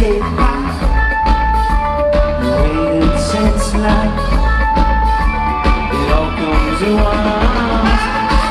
get high. Waited since life, it all comes at once.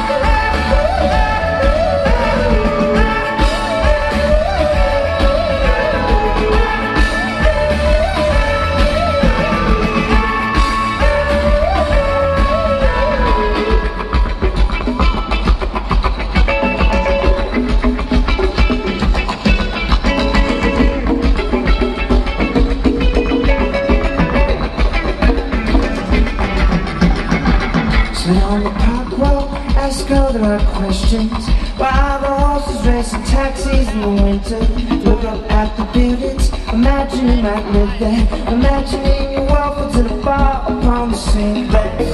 Sit on the park wall, ask all the right questions. While the horses racing taxis in the winter. Look up at the buildings, imagine you might live there. Imagining you walk into the bar upon the same place.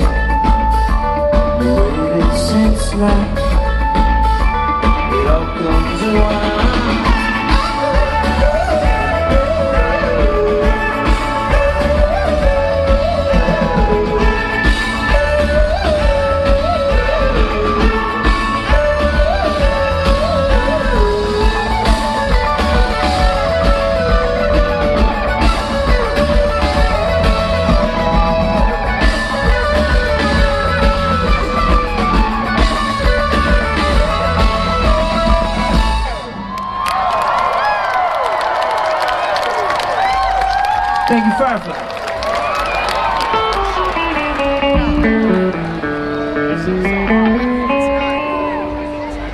Waited since life, it all comes at once. Thank you, Firefly.